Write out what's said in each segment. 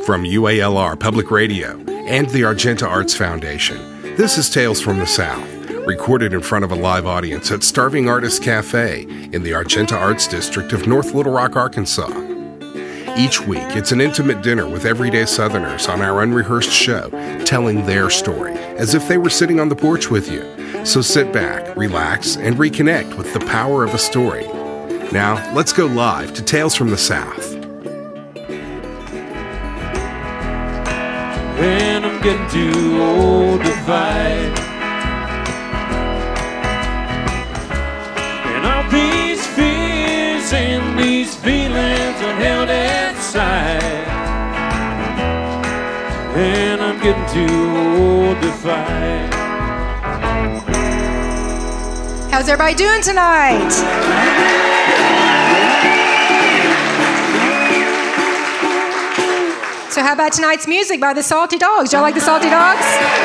From UALR Public Radio and the Argenta Arts Foundation, this is Tales from the South, recorded in front of a live audience at Starving Artist Cafe in the Argenta Arts District of North Little Rock, Arkansas. Each week, it's an intimate dinner with everyday Southerners on our unrehearsed show, telling their story as if they were sitting on the porch with you. So sit back, relax, and reconnect with the power of a story. Now, let's go live to Tales from the South. When I'm getting too old to fight, and all these fears and these feelings are held inside, and I'm getting too old to fight. How's everybody doing tonight? So how about tonight's music by the Salty Dogs? Y'all like the Salty Dogs?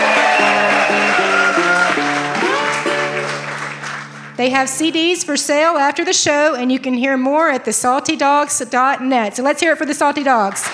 They have CDs for sale after the show, and you can hear more at thesaltydogs.net. So let's hear it for the Salty Dogs.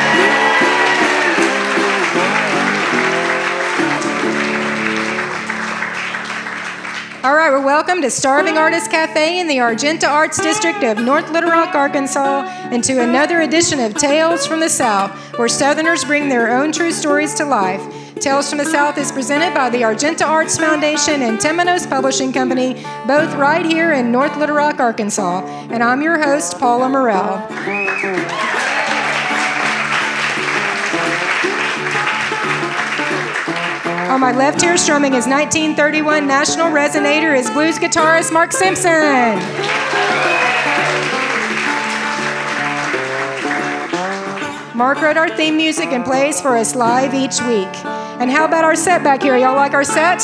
All right, well, welcome to Starving Artist Cafe in the Argenta Arts District of North Little Rock, Arkansas, and to another edition of Tales from the South, where Southerners bring their own true stories to life. Tales from the South is presented by the Argenta Arts Foundation and Temenos Publishing Company, both right here in North Little Rock, Arkansas. And I'm your host, Paula Morell. On my left here, strumming his 1931 National Resonator, is blues guitarist Mark Simpson. Mark wrote our theme music and plays for us live each week. And how about our set back here? Y'all like our set?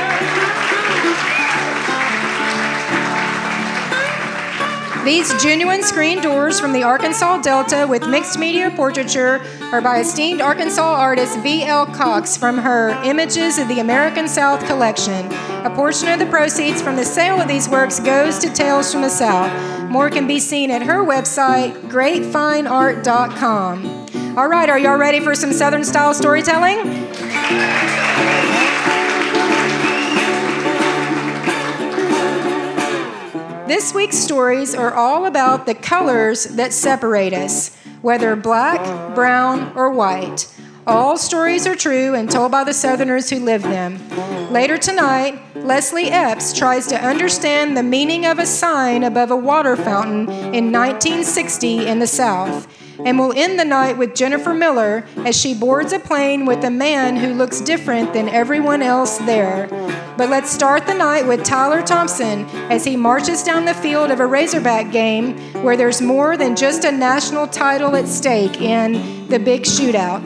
These genuine screen doors from the Arkansas Delta with mixed media portraiture are by esteemed Arkansas artist V.L. Cox from her Images of the American South collection. A portion of the proceeds from the sale of these works goes to Tales from the South. More can be seen at her website, greatfineart.com. All right, are y'all ready for some Southern-style storytelling? This week's stories are all about the colors that separate us, whether black, brown, or white. All stories are true and told by the Southerners who live them. Later tonight, Leslie Epps tries to understand the meaning of a sign above a water fountain in 1960 in the South. And we'll end the night with Jennifer Miller as she boards a plane with a man who looks different than everyone else there. But let's start the night with Tyler Thompson as he marches down the field of a Razorback game where there's more than just a national title at stake in The Big Shootout.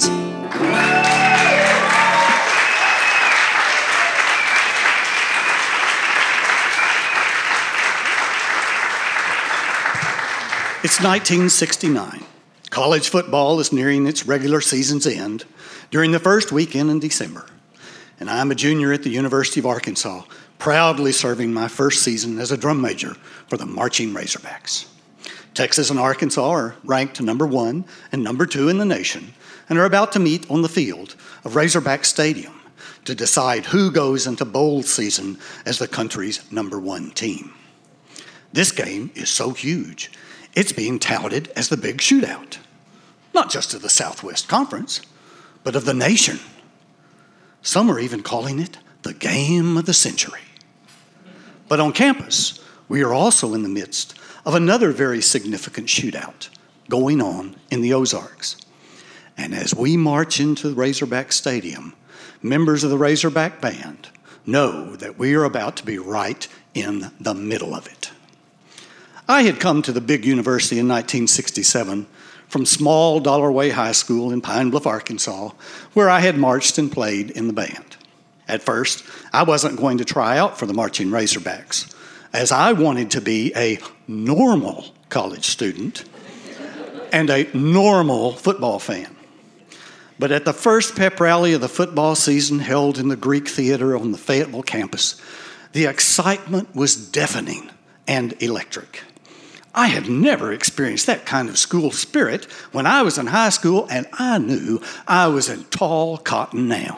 It's 1969. College football is nearing its regular season's end during the first weekend in December. And I'm a junior at the University of Arkansas, proudly serving my first season as a drum major for the Marching Razorbacks. Texas and Arkansas are ranked number 1 and number 2 in the nation and are about to meet on the field of Razorback Stadium to decide who goes into bowl season as the country's number 1 team. This game is so huge, it's being touted as the Big Shootout, not just of the Southwest Conference, but of the nation. Some are even calling it the game of the century. But on campus, we are also in the midst of another very significant shootout going on in the Ozarks. And as we march into Razorback Stadium, members of the Razorback Band know that we are about to be right in the middle of it. I had come to the big university in 1967 from small Dollarway High School in Pine Bluff, Arkansas, where I had marched and played in the band. At first, I wasn't going to try out for the Marching Razorbacks, as I wanted to be a normal college student and a normal football fan. But at the first pep rally of the football season held in the Greek Theater on the Fayetteville campus, the excitement was deafening and electric. I had never experienced that kind of school spirit when I was in high school, and I knew I was in tall cotton now.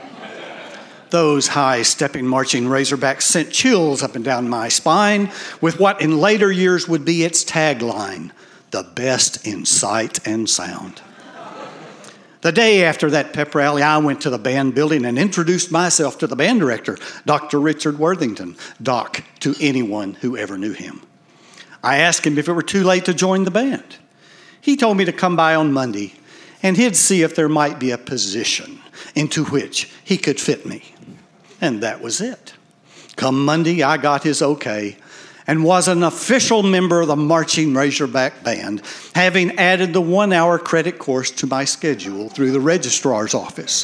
Those high-stepping marching Razorbacks sent chills up and down my spine with what in later years would be its tagline, the best in sight and sound. The day after that pep rally, I went to the band building and introduced myself to the band director, Dr. Richard Worthington, Doc to anyone who ever knew him. I asked him if it were too late to join the band. He told me to come by on Monday, and he'd see if there might be a position into which he could fit me. And that was it. Come Monday, I got his okay and was an official member of the Marching Razorback Band, having added the 1-hour credit course to my schedule through the registrar's office.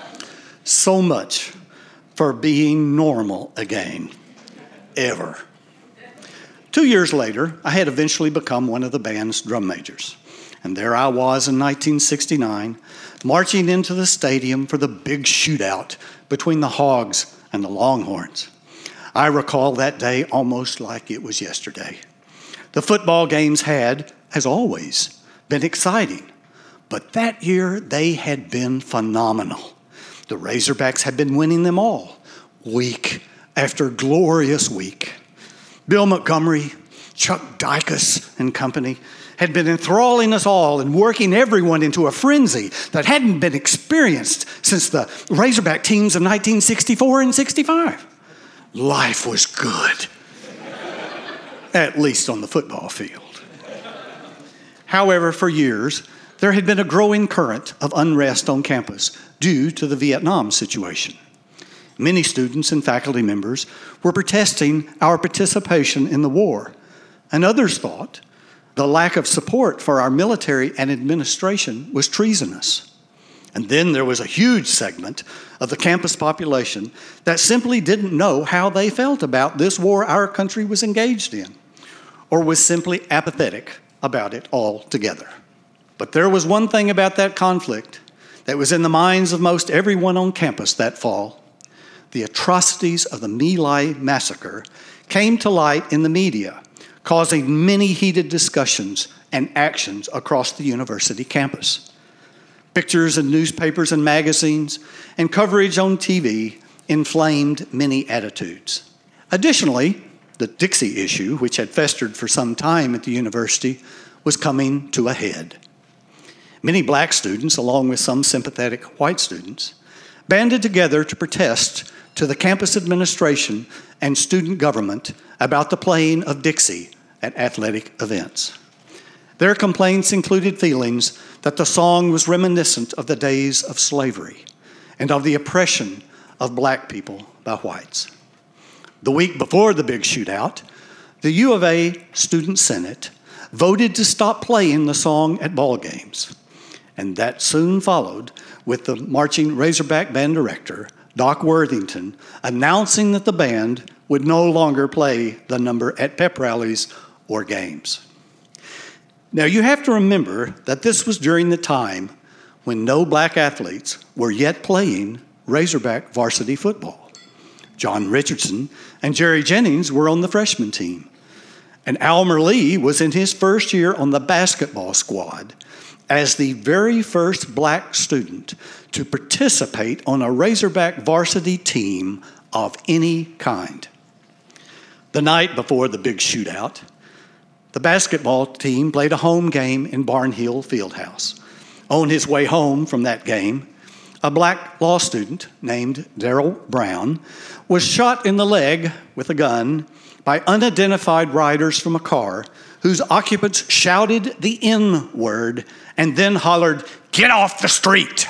So much for being normal again, ever. 2 years later, I had eventually become one of the band's drum majors. And there I was in 1969, marching into the stadium for the big shootout between the Hogs and the Longhorns. I recall that day almost like it was yesterday. The football games had, as always, been exciting. But that year, they had been phenomenal. The Razorbacks had been winning them all, week after glorious week. Bill Montgomery, Chuck Dicus and company had been enthralling us all and working everyone into a frenzy that hadn't been experienced since the Razorback teams of 1964 and 65. Life was good, at least on the football field. However, for years, there had been a growing current of unrest on campus due to the Vietnam situation. Many students and faculty members were protesting our participation in the war, and others thought the lack of support for our military and administration was treasonous. And then there was a huge segment of the campus population that simply didn't know how they felt about this war our country was engaged in, or was simply apathetic about it altogether. But there was one thing about that conflict that was in the minds of most everyone on campus that fall. The atrocities of the My Lai massacre came to light in the media, causing many heated discussions and actions across the university campus. Pictures in newspapers and magazines and coverage on TV inflamed many attitudes. Additionally, the Dixie issue, which had festered for some time at the university, was coming to a head. Many black students, along with some sympathetic white students, banded together to protest to the campus administration and student government about the playing of Dixie at athletic events. Their complaints included feelings that the song was reminiscent of the days of slavery and of the oppression of black people by whites. The week before the big shootout, the U of A Student Senate voted to stop playing the song at ball games, and that soon followed with the Marching Razorback Band director, Doc Worthington, announcing that the band would no longer play the number at pep rallies or games. Now, you have to remember that this was during the time when no black athletes were yet playing Razorback varsity football. John Richardson and Jerry Jennings were on the freshman team, and Almer Lee was in his first year on the basketball squad as the very first black student to participate on a Razorback varsity team of any kind. The night before the big shootout, the basketball team played a home game in Barnhill Fieldhouse. On his way home from that game, a black law student named Darrell Brown was shot in the leg with a gun by unidentified riders from a car whose occupants shouted the N-word and then hollered, "Get off the street!"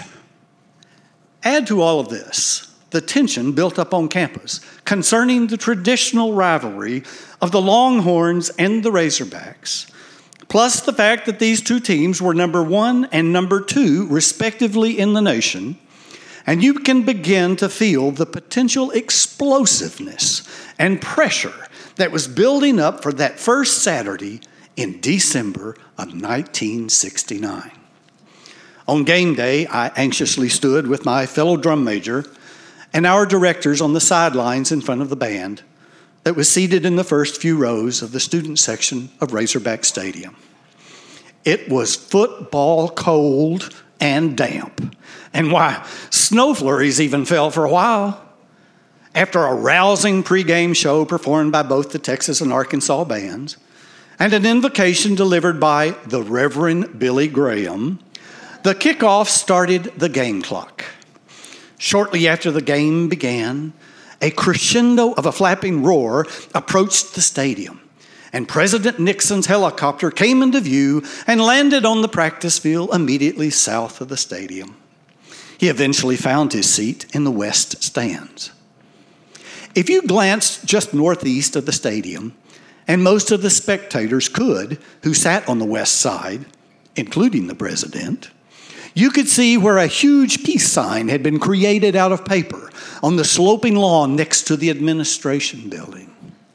Add to all of this the tension built up on campus concerning the traditional rivalry of the Longhorns and the Razorbacks, plus the fact that these two teams were number 1 and number 2, respectively, in the nation, and you can begin to feel the potential explosiveness and pressure that was building up for that first Saturday in December of 1969. On game day, I anxiously stood with my fellow drum major and our directors on the sidelines in front of the band that was seated in the first few rows of the student section of Razorback Stadium. It was football cold and damp. And why, snow flurries even fell for a while. After a rousing pregame show performed by both the Texas and Arkansas bands, and an invocation delivered by the Reverend Billy Graham, the kickoff started the game clock. Shortly after the game began, a crescendo of a flapping roar approached the stadium, and President Nixon's helicopter came into view and landed on the practice field immediately south of the stadium. He eventually found his seat in the west stands. If you glanced just northeast of the stadium, and most of the spectators could, who sat on the west side, including the president, you could see where a huge peace sign had been created out of paper on the sloping lawn next to the administration building.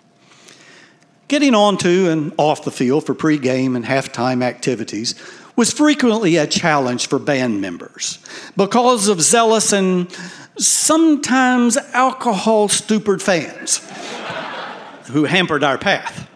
Getting onto and off the field for pregame and halftime activities was frequently a challenge for band members because of zealous and sometimes alcohol-stupid fans who hampered our path.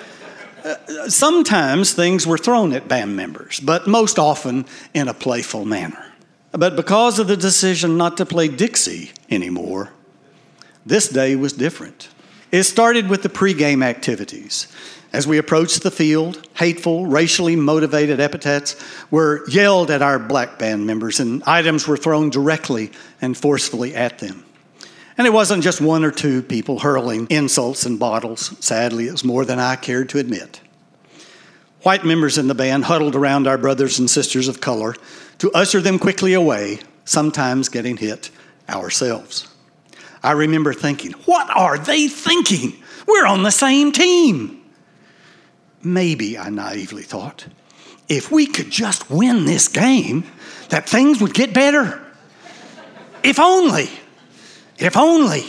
Sometimes things were thrown at band members, but most often in a playful manner. But because of the decision not to play Dixie anymore, this day was different. It started with the pregame activities. As we approached the field, hateful, racially motivated epithets were yelled at our black band members, and items were thrown directly and forcefully at them. And it wasn't just one or two people hurling insults and bottles. Sadly, it was more than I cared to admit. White members in the band huddled around our brothers and sisters of color to usher them quickly away, sometimes getting hit ourselves. I remember thinking, what are they thinking? We're on the same team. Maybe, I naively thought, if we could just win this game, that things would get better. If only. If only.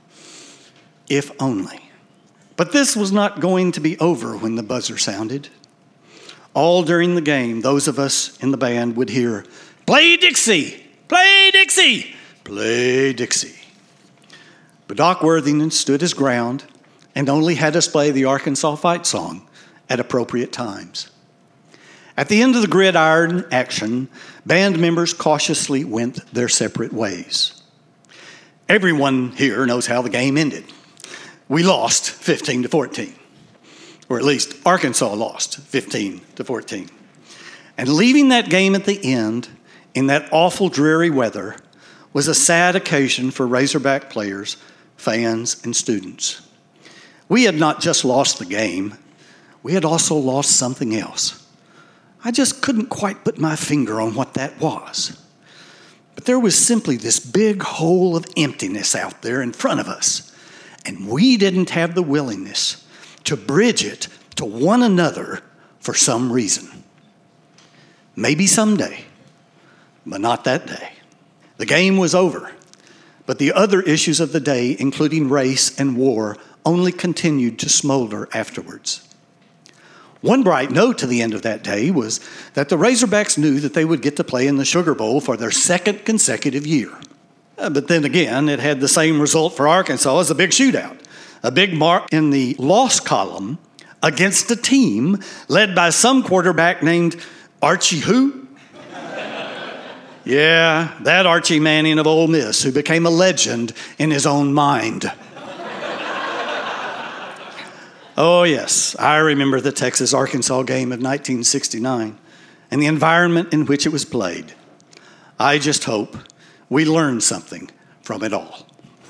If only. But this was not going to be over when the buzzer sounded. All during the game, those of us in the band would hear, "Play Dixie! Play Dixie! Play Dixie!" But Doc Worthington stood his ground and only had us play the Arkansas fight song at appropriate times. At the end of the gridiron action, band members cautiously went their separate ways. Everyone here knows how the game ended. We lost 15-14, or at least Arkansas lost 15-14. And leaving that game at the end in that awful dreary weather was a sad occasion for Razorback players, fans, and students. We had not just lost the game, we had also lost something else. I just couldn't quite put my finger on what that was. But there was simply this big hole of emptiness out there in front of us, and we didn't have the willingness to bridge it to one another for some reason. Maybe someday, but not that day. The game was over, but the other issues of the day, including race and war, only continued to smolder afterwards. One bright note to the end of that day was that the Razorbacks knew that they would get to play in the Sugar Bowl for their second consecutive year. But then again, it had the same result for Arkansas as a big shootout, a big mark in the loss column against a team led by some quarterback named Archie who? Yeah, that Archie Manning of Ole Miss, who became a legend in his own mind. Oh, yes, I remember the Texas-Arkansas game of 1969 and the environment in which it was played. I just hope we learned something from it all.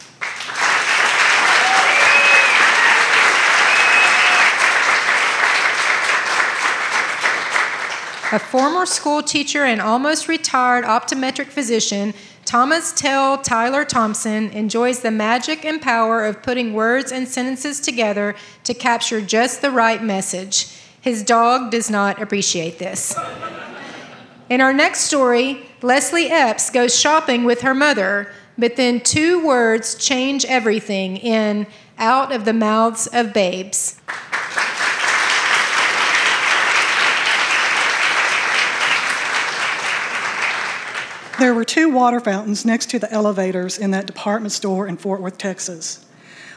A former school teacher and almost retired optometric physician, Thomas Tell Tyler Thompson enjoys the magic and power of putting words and sentences together to capture just the right message. His dog does not appreciate this. In our next story, Leslie Epps goes shopping with her mother, but then two words change everything in Out of the Mouths of Babes. There were two water fountains next to the elevators in that department store in Fort Worth, Texas.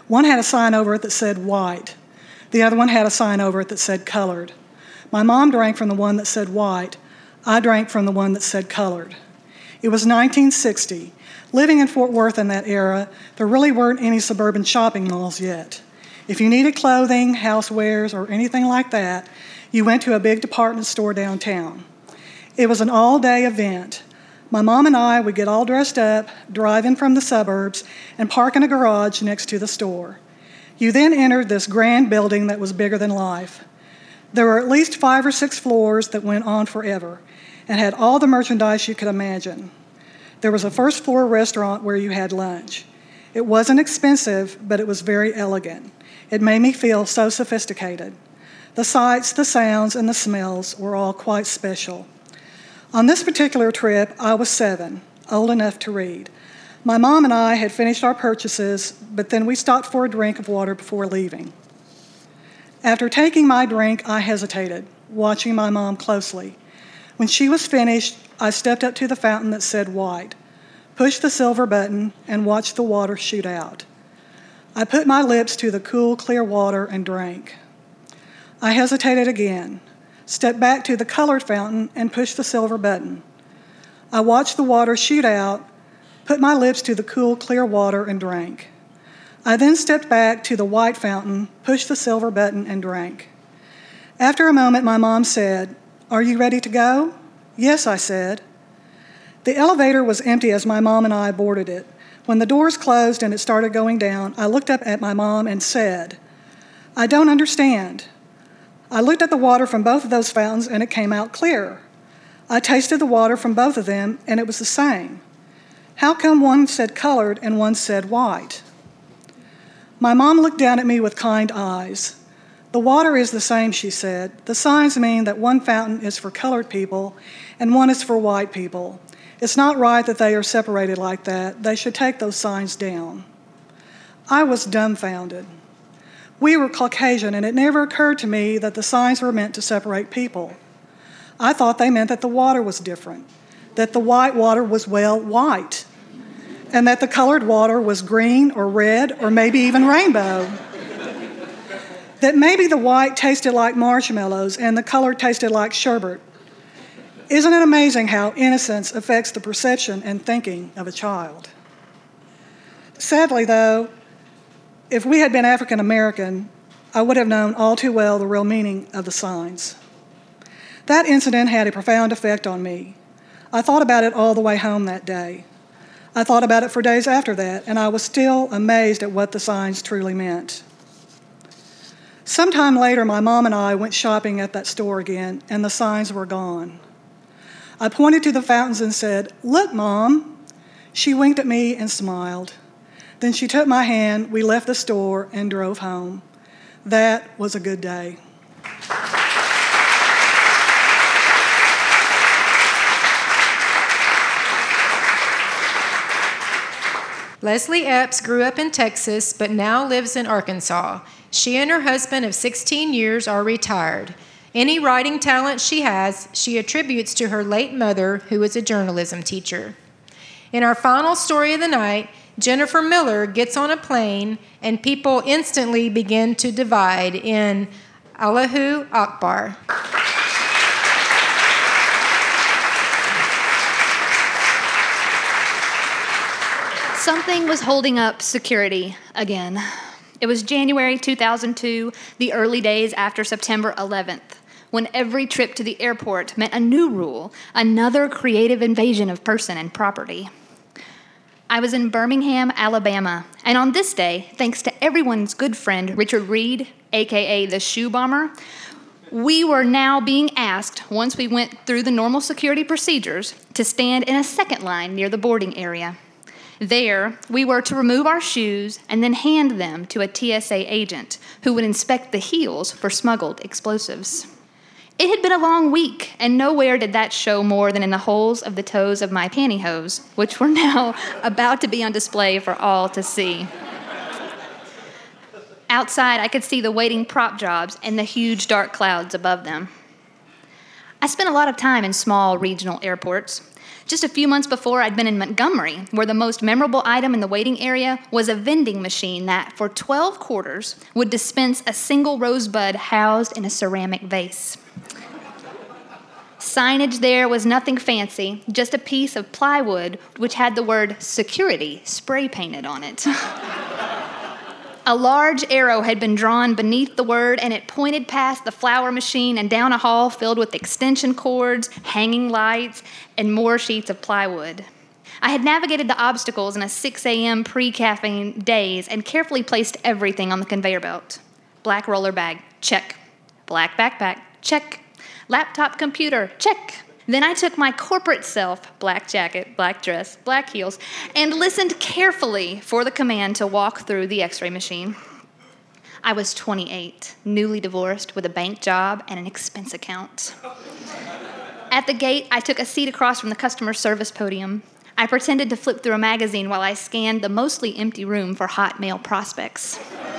One had a sign over it that said white. The other one had a sign over it that said colored. My mom drank from the one that said white. I drank from the one that said colored. It was 1960. Living in Fort Worth in that era, there really weren't any suburban shopping malls yet. If you needed clothing, housewares, or anything like that, you went to a big department store downtown. It was an all-day event. My mom and I would get all dressed up, drive in from the suburbs, and park in a garage next to the store. You then entered this grand building that was bigger than life. There were at least 5 or 6 floors that went on forever and had all the merchandise you could imagine. There was a first-floor restaurant where you had lunch. It wasn't expensive, but it was very elegant. It made me feel so sophisticated. The sights, the sounds, and the smells were all quite special. On this particular trip, I was 7, old enough to read. My mom and I had finished our purchases, but then we stopped for a drink of water before leaving. After taking my drink, I hesitated, watching my mom closely. When she was finished, I stepped up to the fountain that said white, pushed the silver button, and watched the water shoot out. I put my lips to the cool, clear water and drank. I hesitated again, stepped back to the colored fountain, and pushed the silver button. I watched the water shoot out, put my lips to the cool, clear water, and drank. I then stepped back to the white fountain, pushed the silver button, and drank. After a moment, my mom said, "Are you ready to go?" "Yes," I said. The elevator was empty as my mom and I boarded it. When the doors closed and it started going down, I looked up at my mom and said, "I don't understand." I looked at the water from both of those fountains and it came out clear. I tasted the water from both of them and it was the same. How come one said colored and one said white? My mom looked down at me with kind eyes. "The water is the same," she said. "The signs mean that one fountain is for colored people and one is for white people. It's not right that they are separated like that. They should take those signs down." I was dumbfounded. We were Caucasian, and it never occurred to me that the signs were meant to separate people. I thought they meant that the water was different, that the white water was, well, white, and that the colored water was green or red or maybe even rainbow. That maybe the white tasted like marshmallows and the colored tasted like sherbet. Isn't it amazing how innocence affects the perception and thinking of a child? Sadly, though, if we had been African American, I would have known all too well the real meaning of the signs. That incident had a profound effect on me. I thought about it all the way home that day. I thought about it for days after that, and I was still amazed at what the signs truly meant. Sometime later, my mom and I went shopping at that store again, and the signs were gone. I pointed to the fountains and said, "Look, Mom." She winked at me and smiled. Then she took my hand, we left the store, and drove home. That was a good day. Leslie Epps grew up in Texas, but now lives in Arkansas. She and her husband of 16 years are retired. Any writing talent she has, she attributes to her late mother, who was a journalism teacher. In our final story of the night, Jennifer Miller gets on a plane and people instantly begin to divide in Allahu Akbar. Something was holding up security again. It was January 2002, the early days after September 11th, when every trip to the airport meant a new rule, another creative invasion of person and property. I was in Birmingham, Alabama, and on this day, thanks to everyone's good friend Richard Reed, aka the Shoe Bomber, we were now being asked, once we went through the normal security procedures, to stand in a second line near the boarding area. There, we were to remove our shoes and then hand them to a TSA agent who would inspect the heels for smuggled explosives. It had been a long week, and nowhere did that show more than in the holes of the toes of my pantyhose, which were now about to be on display for all to see. Outside, I could see the waiting prop jobs and the huge dark clouds above them. I spent a lot of time in small regional airports. Just a few months before, I'd been in Montgomery, where the most memorable item in the waiting area was a vending machine that, for 12 quarters, would dispense a single rosebud housed in a ceramic vase. Signage there was nothing fancy, just a piece of plywood which had the word security spray painted on it. A large arrow had been drawn beneath the word, and it pointed past the flower machine and down a hall filled with extension cords, hanging lights, and more sheets of plywood. I had navigated the obstacles in a 6 a.m. pre-caffeine daze and carefully placed everything on the conveyor belt. Black roller bag, check. Black backpack, check. Laptop computer, check. Then I took my corporate self, black jacket, black dress, black heels, and listened carefully for the command to walk through the x-ray machine. I was 28, newly divorced with a bank job and an expense account. At the gate, I took a seat across from the customer service podium. I pretended to flip through a magazine while I scanned the mostly empty room for hot male prospects.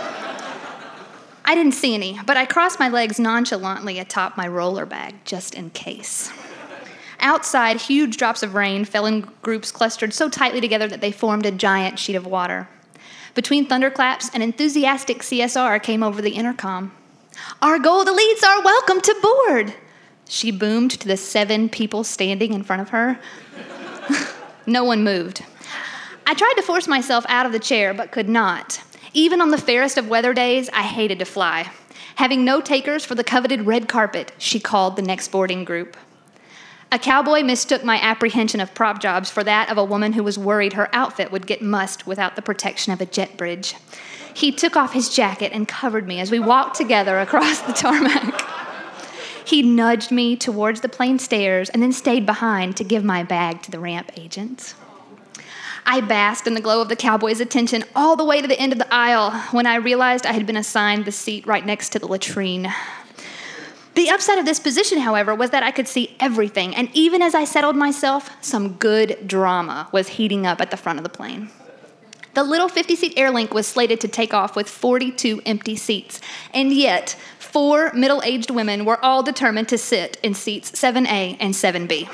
I didn't see any, but I crossed my legs nonchalantly atop my roller bag, just in case. Outside, huge drops of rain fell in groups clustered so tightly together that they formed a giant sheet of water. Between thunderclaps, an enthusiastic CSR came over the intercom. "Our gold elites are welcome to board," she boomed to the 7 people standing in front of her. No one moved. I tried to force myself out of the chair, but could not. Even on the fairest of weather days, I hated to fly. Having no takers for the coveted red carpet, she called the next boarding group. A cowboy mistook my apprehension of prop jobs for that of a woman who was worried her outfit would get mussed without the protection of a jet bridge. He took off his jacket and covered me as we walked together across the tarmac. He nudged me towards the plane stairs and then stayed behind to give my bag to the ramp agent. I basked in the glow of the cowboy's attention all the way to the end of the aisle when I realized I had been assigned the seat right next to the latrine. The upside of this position, however, was that I could see everything, and even as I settled myself, some good drama was heating up at the front of the plane. The little 50-seat Airlink was slated to take off with 42 empty seats, and yet 4 middle-aged women were all determined to sit in seats 7A and 7B.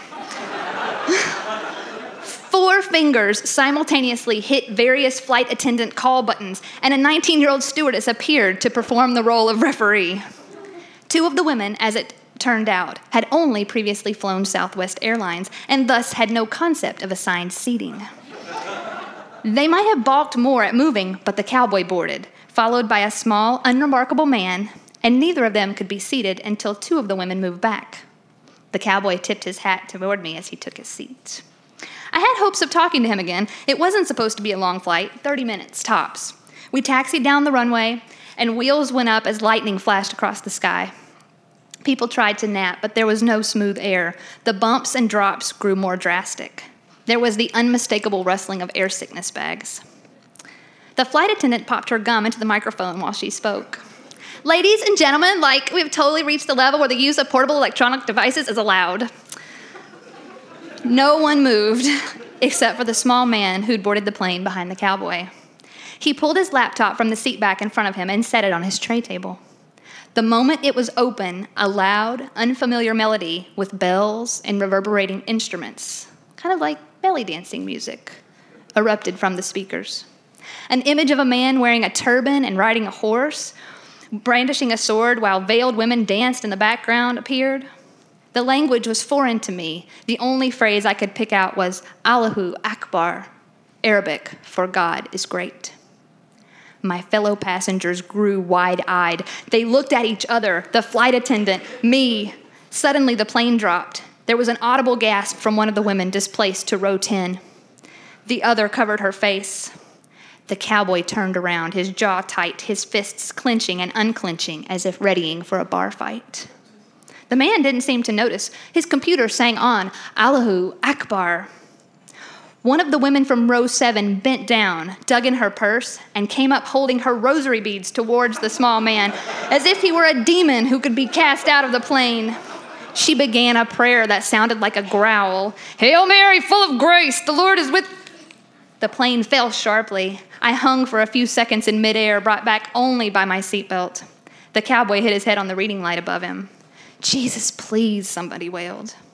4 fingers simultaneously hit various flight attendant call buttons, and a 19-year-old stewardess appeared to perform the role of referee. 2 of the women, as it turned out, had only previously flown Southwest Airlines and thus had no concept of assigned seating. They might have balked more at moving, but the cowboy boarded, followed by a small, unremarkable man, and neither of them could be seated until 2 of the women moved back. The cowboy tipped his hat toward me as he took his seat. I had hopes of talking to him again. It wasn't supposed to be a long flight, 30 minutes tops. We taxied down the runway, and wheels went up as lightning flashed across the sky. People tried to nap, but there was no smooth air. The bumps and drops grew more drastic. There was the unmistakable rustling of air sickness bags. The flight attendant popped her gum into the microphone while she spoke. "Ladies and gentlemen, we've totally reached the level where the use of portable electronic devices is allowed." No one moved, except for the small man who'd boarded the plane behind the cowboy. He pulled his laptop from the seat back in front of him and set it on his tray table. The moment it was open, a loud, unfamiliar melody with bells and reverberating instruments, kind of like belly dancing music, erupted from the speakers. An image of a man wearing a turban and riding a horse, brandishing a sword while veiled women danced in the background, appeared. The language was foreign to me. The only phrase I could pick out was Allahu Akbar, Arabic for God is great. My fellow passengers grew wide-eyed. They looked at each other, the flight attendant, me. Suddenly the plane dropped. There was an audible gasp from one of the women displaced to row 10. The other covered her face. The cowboy turned around, his jaw tight, his fists clenching and unclenching as if readying for a bar fight. The man didn't seem to notice. His computer sang on, Allahu Akbar. One of the women from row 7 bent down, dug in her purse, and came up holding her rosary beads towards the small man, as if he were a demon who could be cast out of the plane. She began a prayer that sounded like a growl. "Hail Mary, full of grace, the Lord is with..." The plane fell sharply. I hung for a few seconds in midair, brought back only by my seatbelt. The cowboy hit his head on the reading light above him. "Jesus, please," somebody wailed.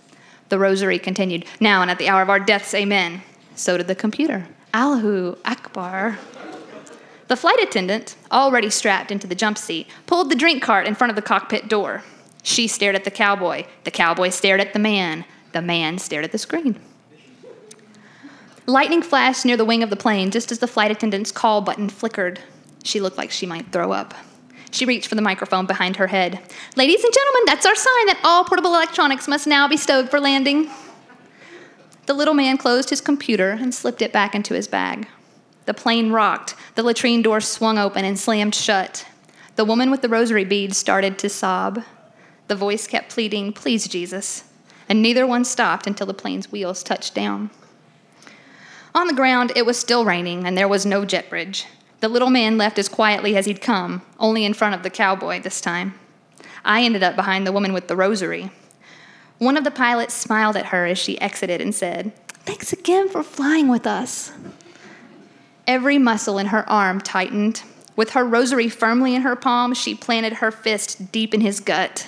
The rosary continued, "Now and at the hour of our deaths, amen." So did the computer. Allahu Akbar. The flight attendant, already strapped into the jump seat, pulled the drink cart in front of the cockpit door. She stared at the cowboy stared at the man stared at the screen. Lightning flashed near the wing of the plane just as the flight attendant's call button flickered. She looked like she might throw up. She reached for the microphone behind her head. "Ladies and gentlemen, that's our sign that all portable electronics must now be stowed for landing." The little man closed his computer and slipped it back into his bag. The plane rocked. The latrine door swung open and slammed shut. The woman with the rosary beads started to sob. The voice kept pleading, "Please, Jesus." And neither one stopped until the plane's wheels touched down. On the ground, it was still raining, and there was no jet bridge. The little man left as quietly as he'd come, only in front of the cowboy this time. I ended up behind the woman with the rosary. One of the pilots smiled at her as she exited and said, "Thanks again for flying with us." Every muscle in her arm tightened. With her rosary firmly in her palm, she planted her fist deep in his gut.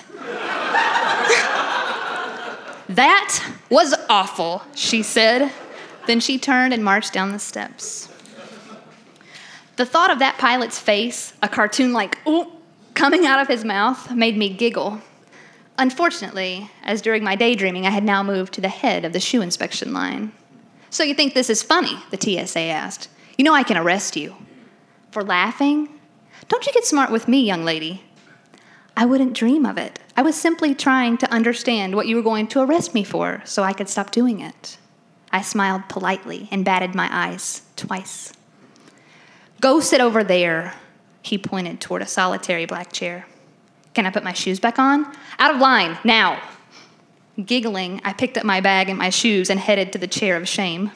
"That was awful," she said. Then she turned and marched down the steps. The thought of that pilot's face, a cartoon-like "ooh" coming out of his mouth, made me giggle. Unfortunately, as during my daydreaming, I had now moved to the head of the shoe inspection line. "So you think this is funny?" the TSA asked. "You know I can arrest you." "For laughing? Don't you get smart with me, young lady." "I wouldn't dream of it. I was simply trying to understand what you were going to arrest me for so I could stop doing it." I smiled politely and batted my eyes twice. "Go sit over there." He pointed toward a solitary black chair. "Can I put my shoes back on?" "Out of line, now." Giggling, I picked up my bag and my shoes and headed to the chair of shame.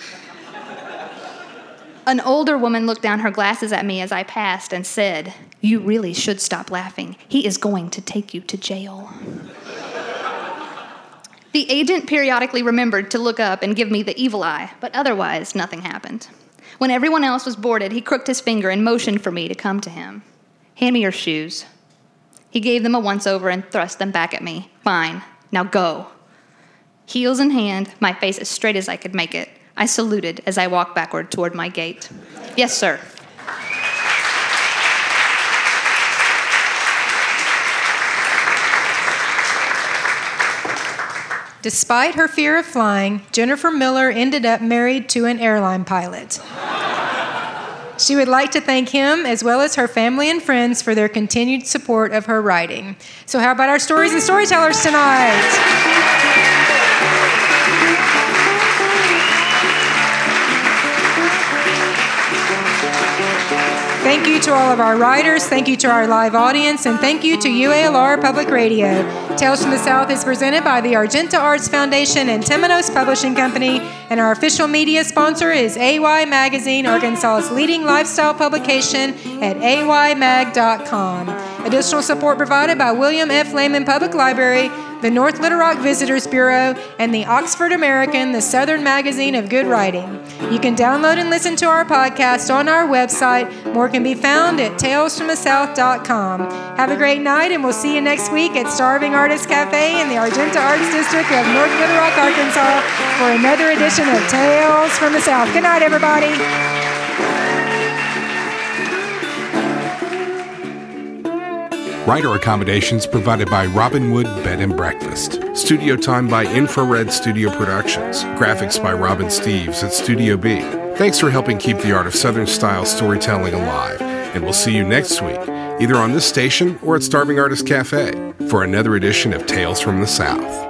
An older woman looked down her glasses at me as I passed and said, "You really should stop laughing. He is going to take you to jail." The agent periodically remembered to look up and give me the evil eye, but otherwise nothing happened. When everyone else was boarded, he crooked his finger and motioned for me to come to him. "Hand me your shoes." He gave them a once-over and thrust them back at me. "Fine, now go." Heels in hand, my face as straight as I could make it, I saluted as I walked backward toward my gate. "Yes, sir." Despite her fear of flying, Jennifer Miller ended up married to an airline pilot. She would like to thank him, as well as her family and friends, for their continued support of her writing. So how about our stories and storytellers tonight? Thank you to all of our writers, thank you to our live audience, and thank you to UALR Public Radio. Tales from the South is presented by the Argenta Arts Foundation and Temenos Publishing Company, and our official media sponsor is AY Magazine, Arkansas's leading lifestyle publication at aymag.com. Additional support provided by William F. Lehman Public Library, the North Little Rock Visitors Bureau, and the Oxford American, the Southern Magazine of Good Writing. You can download and listen to our podcast on our website. More can be found at talesfromthesouth.com. Have a great night, and we'll see you next week at Starving Artist Cafe in the Argenta Arts District of North Little Rock, Arkansas, for another edition of Tales from the South. Good night, everybody. Writer accommodations provided by Robinwood Bed and Breakfast. Studio time by Infrared Studio Productions. Graphics by Robin Steves at Studio B. Thanks for helping keep the art of Southern style storytelling alive. And we'll see you next week, either on this station or at Starving Artist Cafe, for another edition of Tales from the South.